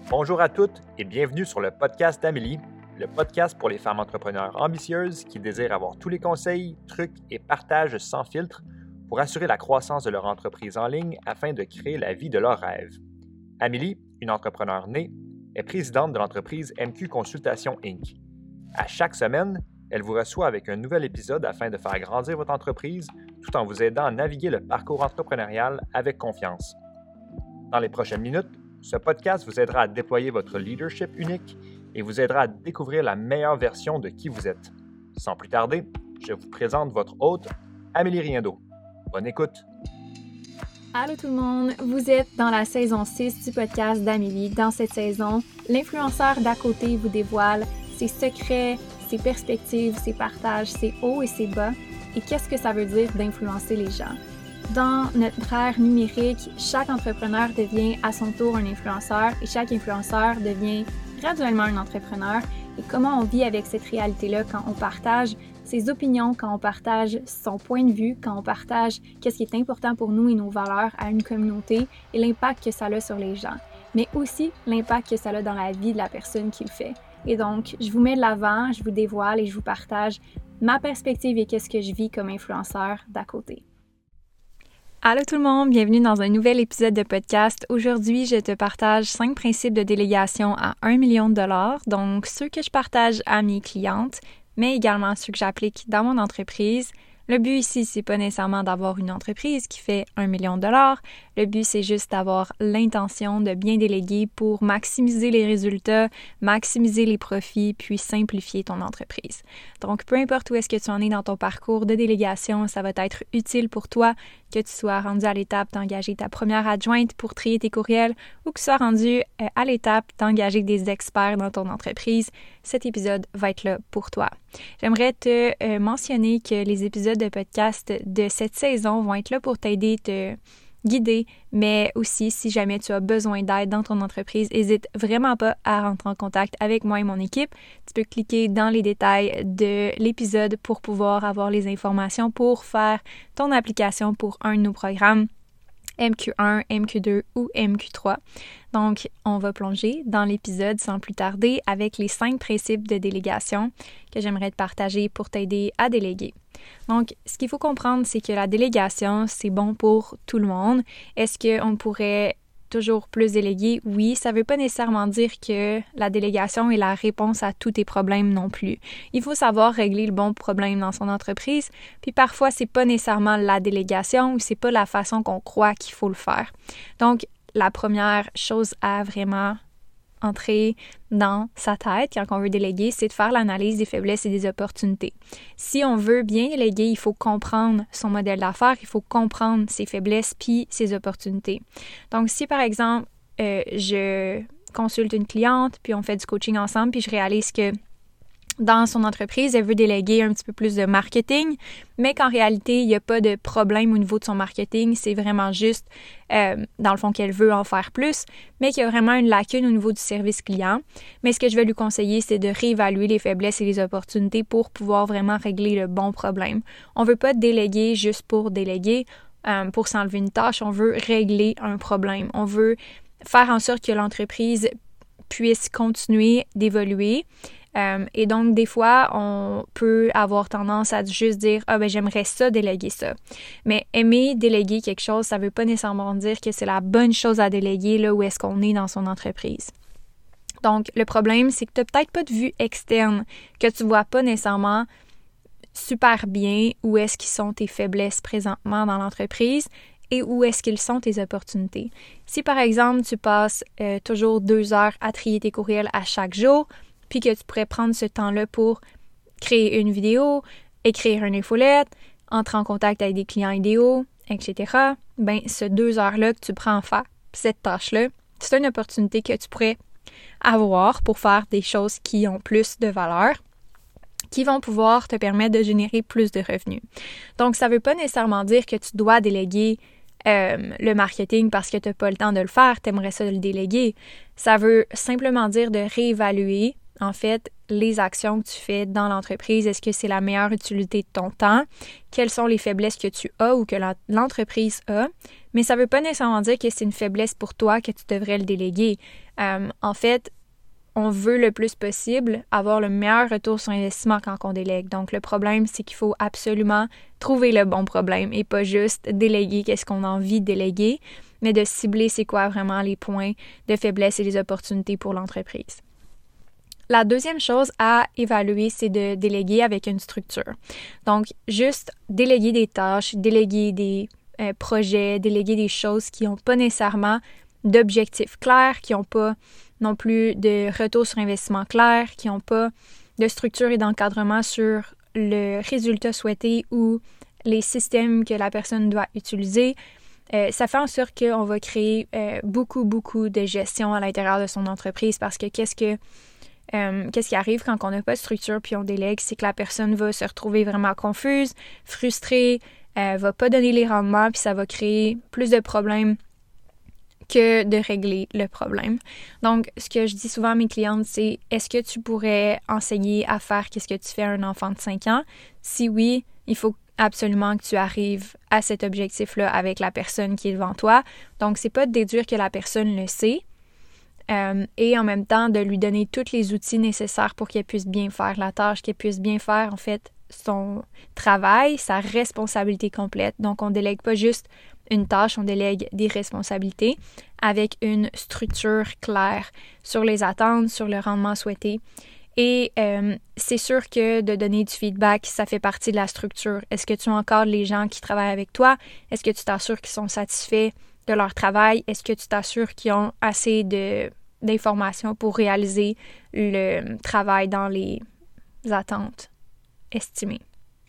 Bonjour à toutes et bienvenue sur le podcast d'Amélie, le podcast pour les femmes entrepreneurs ambitieuses qui désirent avoir tous les conseils, trucs et partages sans filtre pour assurer la croissance de leur entreprise en ligne afin de créer la vie de leurs rêves. Amélie, une entrepreneure née, est présidente de l'entreprise MQ Consultation Inc. À chaque semaine, elle vous reçoit avec un nouvel épisode afin de faire grandir votre entreprise tout en vous aidant à naviguer le parcours entrepreneurial avec confiance. Dans les prochaines minutes, ce podcast vous aidera à déployer votre leadership unique et vous aidera à découvrir la meilleure version de qui vous êtes. Sans plus tarder, je vous présente votre hôte, Amélie Riendo. Bonne écoute! Allô tout le monde, vous êtes dans la saison 6 du podcast d'Amélie. Dans cette saison, l'influenceur d'à côté vous dévoile ses secrets, ses perspectives, ses partages, ses hauts et ses bas, et qu'est-ce que ça veut dire d'influencer les gens. Dans notre ère numérique, chaque entrepreneur devient à son tour un influenceur et chaque influenceur devient graduellement un entrepreneur. Et comment on vit avec cette réalité-là quand on partage ses opinions, quand on partage son point de vue, quand on partage qu'est-ce qui est important pour nous et nos valeurs à une communauté et l'impact que ça a sur les gens, mais aussi l'impact que ça a dans la vie de la personne qui le fait. Et donc, je vous mets de l'avant, je vous dévoile et je vous partage ma perspective et qu'est-ce que je vis comme influenceur d'à côté. Allô tout le monde, bienvenue dans un nouvel épisode de podcast. Aujourd'hui, je te partage 5 principes de délégation à 1 million de dollars, donc ceux que je partage à mes clientes, mais également ceux que j'applique dans mon entreprise. Le but ici, c'est pas nécessairement d'avoir une entreprise qui fait 1 million de dollars. Le but, c'est juste d'avoir l'intention de bien déléguer pour maximiser les résultats, maximiser les profits, puis simplifier ton entreprise. Donc, peu importe où est-ce que tu en es dans ton parcours de délégation, ça va être utile pour toi que tu sois rendu à l'étape d'engager ta première adjointe pour trier tes courriels ou que tu sois rendu à l'étape d'engager des experts dans ton entreprise. Cet épisode va être là pour toi. J'aimerais te mentionner que les épisodes de podcast de cette saison vont être là pour t'aider, te guider, mais aussi si jamais tu as besoin d'aide dans ton entreprise, n'hésite vraiment pas à rentrer en contact avec moi et mon équipe. Tu peux cliquer dans les détails de l'épisode pour pouvoir avoir les informations pour faire ton application pour un de nos programmes, MQ1, MQ2 ou MQ3. Donc, on va plonger dans l'épisode sans plus tarder avec les 5 principes de délégation que j'aimerais te partager pour t'aider à déléguer. Donc, ce qu'il faut comprendre, c'est que la délégation, c'est bon pour tout le monde. Est-ce qu'on pourrait toujours plus déléguer? Oui, ça ne veut pas nécessairement dire que la délégation est la réponse à tous tes problèmes non plus. Il faut savoir régler le bon problème dans son entreprise, puis parfois, c'est pas nécessairement la délégation ou c'est pas la façon qu'on croit qu'il faut le faire. Donc, la première chose à vraiment entrer dans sa tête quand on veut déléguer, c'est de faire l'analyse des faiblesses et des opportunités. Si on veut bien déléguer, il faut comprendre son modèle d'affaires, il faut comprendre ses faiblesses puis ses opportunités. Donc, si par exemple, je consulte une cliente, puis on fait du coaching ensemble, puis je réalise que dans son entreprise, elle veut déléguer un petit peu plus de marketing, mais qu'en réalité, il n'y a pas de problème au niveau de son marketing. C'est vraiment juste, dans le fond, qu'elle veut en faire plus, mais qu'il y a vraiment une lacune au niveau du service client. Mais ce que je vais lui conseiller, c'est de réévaluer les faiblesses et les opportunités pour pouvoir vraiment régler le bon problème. On ne veut pas déléguer juste pour déléguer, pour s'enlever une tâche. On veut régler un problème. On veut faire en sorte que l'entreprise puisse continuer d'évoluer. Et donc, des fois, on peut avoir tendance à juste dire « Ah, ben j'aimerais ça, déléguer ça ». Mais aimer déléguer quelque chose, ça ne veut pas nécessairement dire que c'est la bonne chose à déléguer là où est-ce qu'on est dans son entreprise. Donc, le problème, c'est que tu n'as peut-être pas de vue externe, que tu ne vois pas nécessairement super bien où est-ce qu'ils sont tes faiblesses présentement dans l'entreprise et où est-ce qu'ils sont tes opportunités. Si, par exemple, tu passes toujours 2 heures à trier tes courriels à chaque jour, puis que tu pourrais prendre ce temps-là pour créer une vidéo, écrire une infolette, entrer en contact avec des clients idéaux, etc., bien, ce 2 heures-là que tu prends à faire, cette tâche-là, c'est une opportunité que tu pourrais avoir pour faire des choses qui ont plus de valeur, qui vont pouvoir te permettre de générer plus de revenus. Donc, ça ne veut pas nécessairement dire que tu dois déléguer le marketing parce que tu n'as pas le temps de le faire, tu aimerais ça le déléguer. Ça veut simplement dire de réévaluer en fait, les actions que tu fais dans l'entreprise. Est-ce que c'est la meilleure utilité de ton temps? Quelles sont les faiblesses que tu as ou que l'entreprise a? Mais ça ne veut pas nécessairement dire que c'est une faiblesse pour toi que tu devrais le déléguer. En fait, on veut le plus possible avoir le meilleur retour sur investissement quand on délègue. Donc, le problème, c'est qu'il faut absolument trouver le bon problème et pas juste déléguer qu'est-ce qu'on a envie de déléguer, mais de cibler c'est quoi vraiment les points de faiblesse et les opportunités pour l'entreprise. La deuxième chose à évaluer, c'est de déléguer avec une structure. Donc, juste déléguer des tâches, déléguer des projets, déléguer des choses qui n'ont pas nécessairement d'objectifs clairs, qui n'ont pas non plus de retour sur investissement clair, qui n'ont pas de structure et d'encadrement sur le résultat souhaité ou les systèmes que la personne doit utiliser. Ça fait en sorte qu'on va créer beaucoup de gestion à l'intérieur de son entreprise parce que qu'est-ce qui arrive quand on n'a pas de structure puis on délègue, c'est que la personne va se retrouver vraiment confuse, frustrée, va pas donner les rendements puis ça va créer plus de problèmes que de régler le problème. Donc, ce que je dis souvent à mes clientes, c'est est-ce que tu pourrais enseigner à faire qu'est-ce que tu fais à un enfant de 5 ans? Si oui, il faut absolument que tu arrives à cet objectif-là avec la personne qui est devant toi. Donc, c'est pas de déduire que la personne le sait et en même temps de lui donner tous les outils nécessaires pour qu'elle puisse bien faire la tâche, qu'elle puisse bien faire, en fait, son travail, sa responsabilité complète. Donc, on délègue pas juste une tâche, on délègue des responsabilités avec une structure claire sur les attentes, sur le rendement souhaité. Et c'est sûr que de donner du feedback, ça fait partie de la structure. Est-ce que tu encadres les gens qui travaillent avec toi? Est-ce que tu t'assures qu'ils sont satisfaits de leur travail? Est-ce que tu t'assures qu'ils ont assez d'informations pour réaliser le travail dans les attentes estimées?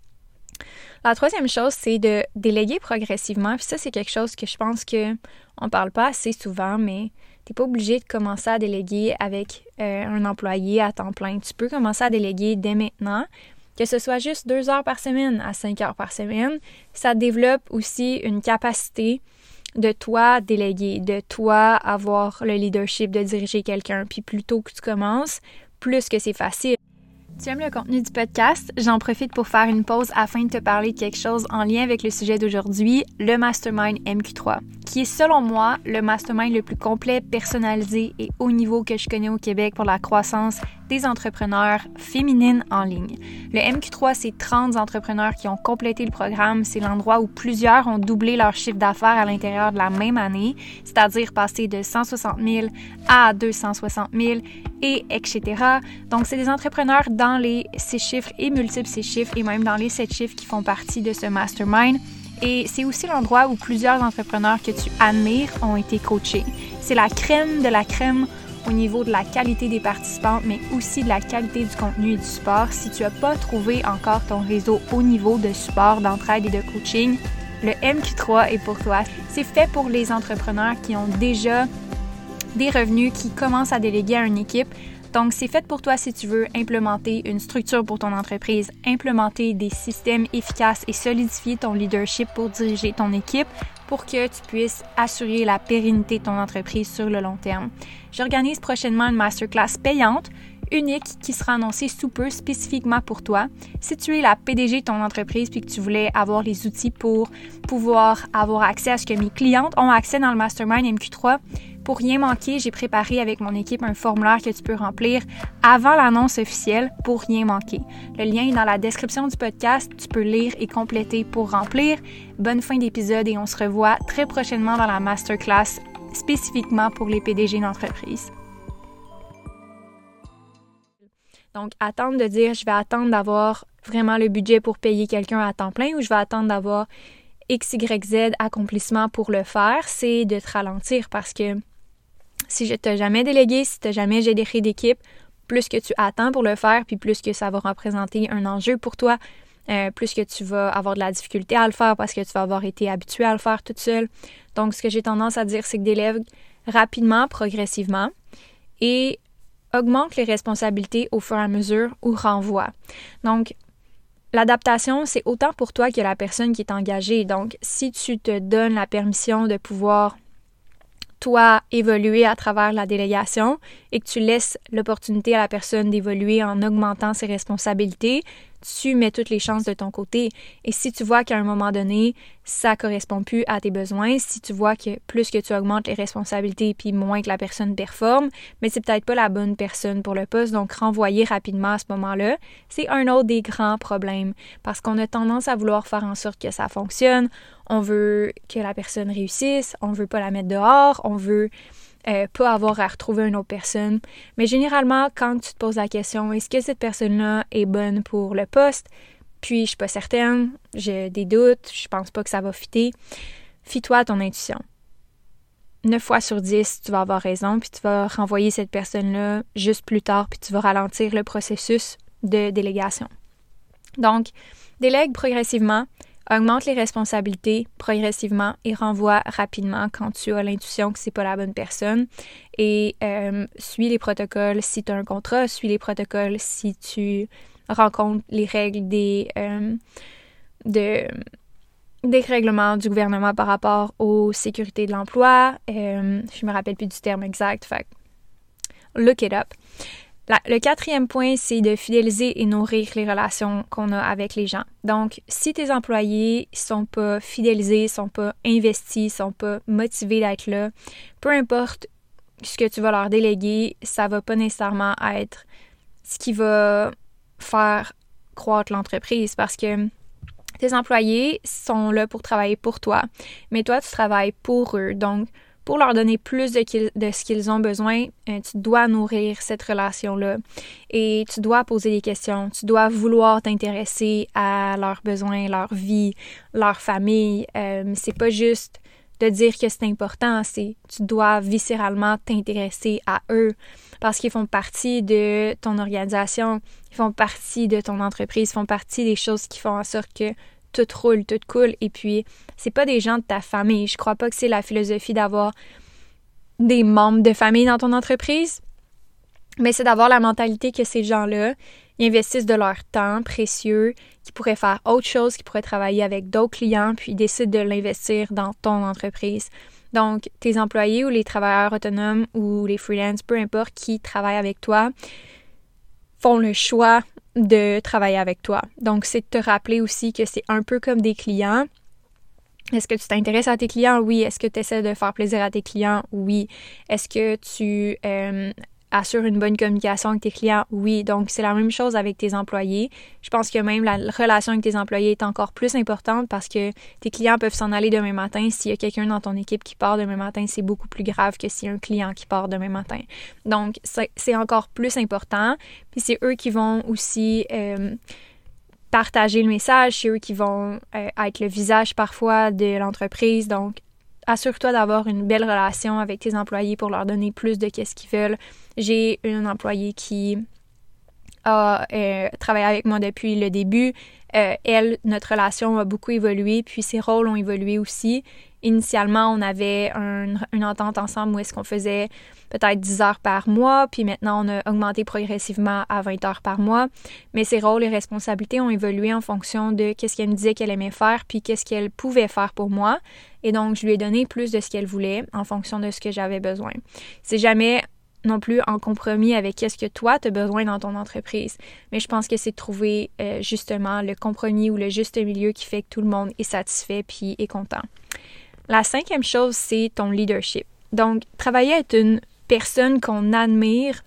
La troisième chose, c'est de déléguer progressivement. Puis ça, c'est quelque chose que je pense qu'on parle pas assez souvent, mais t'es pas obligé de commencer à déléguer avec un employé à temps plein. Tu peux commencer à déléguer dès maintenant, que ce soit juste 2 heures par semaine à 5 heures par semaine. Ça développe aussi une capacité de toi déléguer, de toi avoir le leadership de diriger quelqu'un. Puis plus tôt que tu commences, plus que c'est facile. Tu aimes le contenu du podcast? J'en profite pour faire une pause afin de te parler de quelque chose en lien avec le sujet d'aujourd'hui, le Mastermind MQ3, qui est selon moi le mastermind le plus complet, personnalisé et haut niveau que je connais au Québec pour la croissance des entrepreneurs féminines en ligne. Le MQ3, c'est 30 entrepreneurs qui ont complété le programme. C'est l'endroit où plusieurs ont doublé leur chiffre d'affaires à l'intérieur de la même année, c'est-à-dire passer de 160 000 à 260 000 et etc. Donc, c'est des entrepreneurs dans les 6 chiffres et multiples 6 chiffres et même dans les 7 chiffres qui font partie de ce mastermind. Et c'est aussi l'endroit où plusieurs entrepreneurs que tu admires ont été coachés. C'est la crème de la crème au niveau de la qualité des participants, mais aussi de la qualité du contenu et du support. Si tu n'as pas trouvé encore ton réseau haut niveau de support, d'entraide et de coaching, le MQ3 est pour toi. C'est fait pour les entrepreneurs qui ont déjà des revenus, qui commencent à déléguer à une équipe. Donc, c'est fait pour toi si tu veux implémenter une structure pour ton entreprise, implémenter des systèmes efficaces et solidifier ton leadership pour diriger ton équipe pour que tu puisses assurer la pérennité de ton entreprise sur le long terme. J'organise prochainement une masterclass payante, unique, qui sera annoncée sous peu spécifiquement pour toi. Si tu es la PDG de ton entreprise puis que tu voulais avoir les outils pour pouvoir avoir accès à ce que mes clientes ont accès dans le Mastermind MQ3, pour rien manquer, j'ai préparé avec mon équipe un formulaire que tu peux remplir avant l'annonce officielle pour rien manquer. Le lien est dans la description du podcast. Tu peux lire et compléter pour remplir. Bonne fin d'épisode et on se revoit très prochainement dans la masterclass spécifiquement pour les PDG d'entreprise. Donc, attendre de dire je vais attendre d'avoir vraiment le budget pour payer quelqu'un à temps plein ou je vais attendre d'avoir X, Y, Z accomplissement pour le faire, c'est de te ralentir parce que si je t'ai jamais délégué, si tu n'as jamais généré d'équipe, plus que tu attends pour le faire, puis plus que ça va représenter un enjeu pour toi, plus que tu vas avoir de la difficulté à le faire parce que tu vas avoir été habitué à le faire toute seule. Donc, ce que j'ai tendance à dire, c'est que délègue rapidement, progressivement et augmente les responsabilités au fur et à mesure ou renvoie. Donc, l'adaptation, c'est autant pour toi que la personne qui est engagée. Donc, si tu te donnes la permission de pouvoir toi évoluer à travers la délégation et que tu laisses l'opportunité à la personne d'évoluer en augmentant ses responsabilités, tu mets toutes les chances de ton côté. Et si tu vois qu'à un moment donné, ça correspond plus à tes besoins, si tu vois que plus que tu augmentes les responsabilités puis moins que la personne performe, mais c'est peut-être pas la bonne personne pour le poste, donc renvoyer rapidement à ce moment-là, c'est un autre des grands problèmes parce qu'on a tendance à vouloir faire en sorte que ça fonctionne, on veut que la personne réussisse, on veut pas la mettre dehors, on veut pas avoir à retrouver une autre personne. Mais généralement, quand tu te poses la question, est-ce que cette personne-là est bonne pour le poste? Puis, je suis pas certaine, j'ai des doutes, je pense pas que ça va fitter. Fie-toi à ton intuition. 9 fois sur 10, tu vas avoir raison, puis tu vas renvoyer cette personne-là juste plus tard, puis tu vas ralentir le processus de délégation. Donc, délègue progressivement, augmente les responsabilités progressivement et renvoie rapidement quand tu as l'intuition que c'est pas la bonne personne. Et suis les protocoles si tu as un contrat, suis les protocoles si tu rencontres les règles des règlements du gouvernement par rapport aux sécurités de l'emploi. Je me rappelle plus du terme exact, fait look it up. Le 4e point, c'est de fidéliser et nourrir les relations qu'on a avec les gens. Donc, si tes employés sont pas fidélisés, sont pas investis, sont pas motivés d'être là, peu importe ce que tu vas leur déléguer, ça va pas nécessairement être ce qui va faire croître l'entreprise parce que tes employés sont là pour travailler pour toi, mais toi, tu travailles pour eux. Donc, pour leur donner plus de ce qu'ils ont besoin, tu dois nourrir cette relation-là et tu dois poser des questions, tu dois vouloir t'intéresser à leurs besoins, leur vie, leur famille. C'est pas juste de dire que c'est important, c'est tu dois viscéralement t'intéresser à eux parce qu'ils font partie de ton organisation, ils font partie de ton entreprise, ils font partie des choses qui font en sorte que tout roule, tout coule. Et puis, c'est pas des gens de ta famille. Je crois pas que c'est la philosophie d'avoir des membres de famille dans ton entreprise, mais c'est d'avoir la mentalité que ces gens-là, ils investissent de leur temps précieux, qui pourraient faire autre chose, qui pourraient travailler avec d'autres clients, puis ils décident de l'investir dans ton entreprise. Donc, tes employés ou les travailleurs autonomes ou les freelances, peu importe qui travaillent avec toi, font le choix de travailler avec toi. Donc, c'est de te rappeler aussi que c'est un peu comme des clients. Est-ce que tu t'intéresses à tes clients? Oui. Est-ce que tu essaies de faire plaisir à tes clients? Oui. Est-ce que tu assures une bonne communication avec tes clients? Oui. Donc, c'est la même chose avec tes employés. Je pense que même la relation avec tes employés est encore plus importante parce que tes clients peuvent s'en aller demain matin. S'il y a quelqu'un dans ton équipe qui part demain matin, c'est beaucoup plus grave que s'il y a un client qui part demain matin. Donc, c'est encore plus important. Puis c'est eux qui vont aussi partager le message, c'est eux qui vont être le visage parfois de l'entreprise. Donc, assure-toi d'avoir une belle relation avec tes employés pour leur donner plus de qu'est-ce qu'ils veulent. J'ai une employée qui a travaillé avec moi depuis le début. Notre relation a beaucoup évolué, puis ses rôles ont évolué aussi. Initialement, on avait une entente ensemble où est-ce qu'on faisait peut-être 10 heures par mois, puis maintenant, on a augmenté progressivement à 20 heures par mois. Mais ses rôles et responsabilités ont évolué en fonction de qu'est-ce qu'elle me disait qu'elle aimait faire, puis qu'est-ce qu'elle pouvait faire pour moi. Et donc, je lui ai donné plus de ce qu'elle voulait en fonction de ce que j'avais besoin. C'est jamais non plus en compromis avec qu'est-ce que toi, tu as besoin dans ton entreprise. Mais je pense que c'est de trouver justement le compromis ou le juste milieu qui fait que tout le monde est satisfait puis est content. La 5e chose, c'est ton leadership. Donc, travailler à être une personne qu'on admire,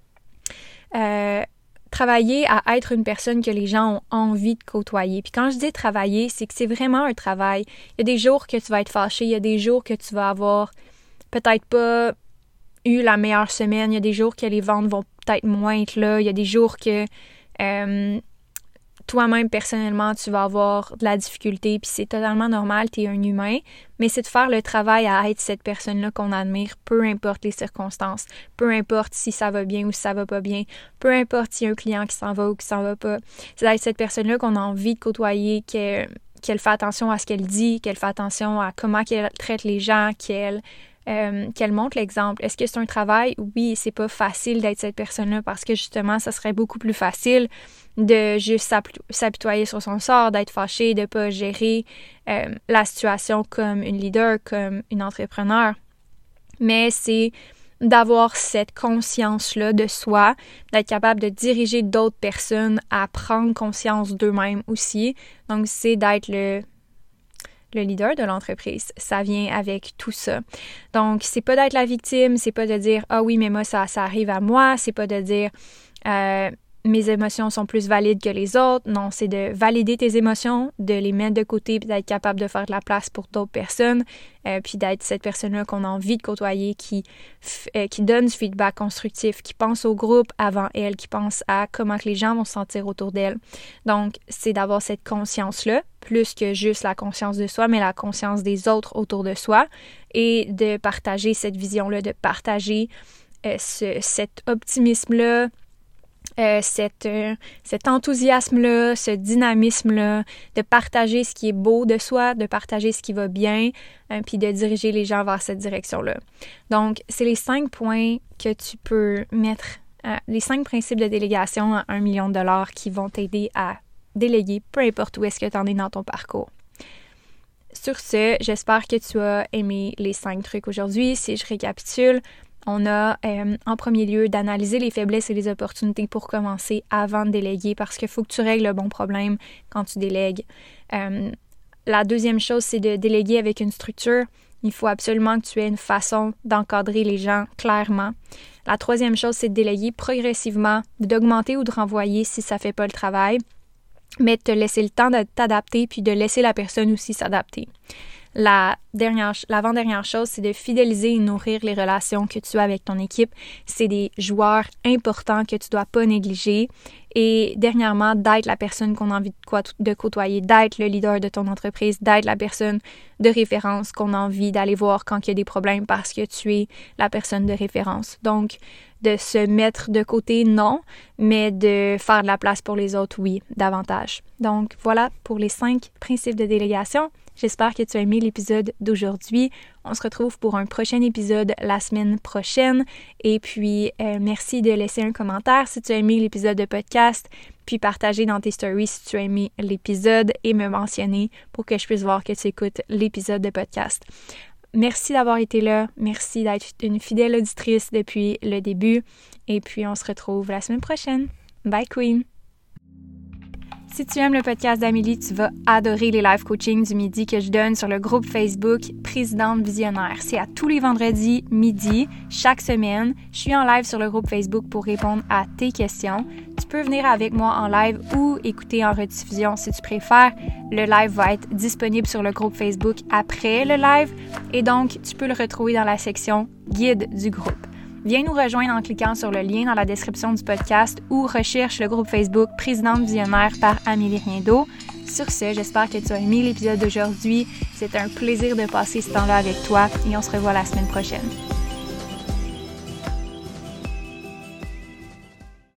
travailler à être une personne que les gens ont envie de côtoyer. Puis quand je dis travailler, c'est que c'est vraiment un travail. Il y a des jours que tu vas être fâché, il y a des jours que tu vas avoir peut-être pas eu la meilleure semaine, il y a des jours que les ventes vont peut-être moins être là, il y a des jours que toi-même, personnellement, tu vas avoir de la difficulté, puis c'est totalement normal, tu es un humain, mais c'est de faire le travail à être cette personne-là qu'on admire, peu importe les circonstances, peu importe si ça va bien ou si ça va pas bien, peu importe s'il y a un client qui s'en va ou qui s'en va pas, c'est d'être cette personne-là qu'on a envie de côtoyer, qu'elle fait attention à ce qu'elle dit, qu'elle fait attention à comment qu'elle traite les gens, qu'elle montre l'exemple. Est-ce que c'est un travail? Oui, c'est pas facile d'être cette personne-là parce que justement, ça serait beaucoup plus facile de juste s'apitoyer sur son sort, d'être fâché, de pas gérer la situation comme une leader, comme une entrepreneur. Mais c'est d'avoir cette conscience-là de soi, d'être capable de diriger d'autres personnes à prendre conscience d'eux-mêmes aussi. Donc, c'est d'être le leader de l'entreprise. Ça vient avec tout ça. Donc, c'est pas d'être la victime, c'est pas de dire « Ah oui, mais moi, ça arrive à moi », c'est pas de dire mes émotions sont plus valides que les autres. Non, c'est de valider tes émotions, de les mettre de côté, puis d'être capable de faire de la place pour d'autres personnes, puis d'être cette personne-là qu'on a envie de côtoyer, qui donne du feedback constructif, qui pense au groupe avant elle, qui pense à comment que les gens vont se sentir autour d'elle. Donc, c'est d'avoir cette conscience-là, plus que juste la conscience de soi, mais la conscience des autres autour de soi, et de partager cette vision-là, de partager cet optimisme-là, cet enthousiasme-là, ce dynamisme-là, de partager ce qui est beau de soi, de partager ce qui va bien, puis de diriger les gens vers cette direction-là. Donc, c'est les 5 points que tu peux mettre, les 5 principes de délégation à $1 million qui vont t'aider à déléguer, peu importe où est-ce que tu en es dans ton parcours. Sur ce, j'espère que tu as aimé les 5 trucs aujourd'hui. Si je récapitule, on a en premier lieu d'analyser les faiblesses et les opportunités pour commencer avant de déléguer parce qu'il faut que tu règles le bon problème quand tu délègues. La deuxième chose, c'est de déléguer avec une structure. Il faut absolument que tu aies une façon d'encadrer les gens clairement. La troisième chose, c'est de déléguer progressivement, d'augmenter ou de renvoyer si ça ne fait pas le travail, mais de te laisser le temps de t'adapter puis de laisser la personne aussi s'adapter. L'avant-dernière chose, c'est de fidéliser et nourrir les relations que tu as avec ton équipe. C'est des joueurs importants que tu ne dois pas négliger. Et dernièrement, d'être la personne qu'on a envie de côtoyer, d'être le leader de ton entreprise, d'être la personne de référence qu'on a envie d'aller voir quand il y a des problèmes parce que tu es la personne de référence. Donc, de se mettre de côté, non, mais de faire de la place pour les autres, oui, davantage. Donc, voilà pour les 5 principes de délégation. J'espère que tu as aimé l'épisode d'aujourd'hui. On se retrouve pour un prochain épisode la semaine prochaine. Et puis, merci de laisser un commentaire si tu as aimé l'épisode de podcast, puis partager dans tes stories si tu as aimé l'épisode et me mentionner pour que je puisse voir que tu écoutes l'épisode de podcast. Merci d'avoir été là. Merci d'être une fidèle auditrice depuis le début. Et puis, on se retrouve la semaine prochaine. Bye, Queen! Si tu aimes le podcast d'Amélie, tu vas adorer les live coaching du midi que je donne sur le groupe Facebook Présidente Visionnaire. C'est à tous les vendredis midi, chaque semaine. Je suis en live sur le groupe Facebook pour répondre à tes questions. Tu peux venir avec moi en live ou écouter en rediffusion si tu préfères. Le live va être disponible sur le groupe Facebook après le live et donc tu peux le retrouver dans la section guide du groupe. Viens nous rejoindre en cliquant sur le lien dans la description du podcast ou recherche le groupe Facebook Présidente Visionnaire par Amélie Riendo. Sur ce, j'espère que tu as aimé l'épisode d'aujourd'hui. C'est un plaisir de passer ce temps-là avec toi et on se revoit la semaine prochaine.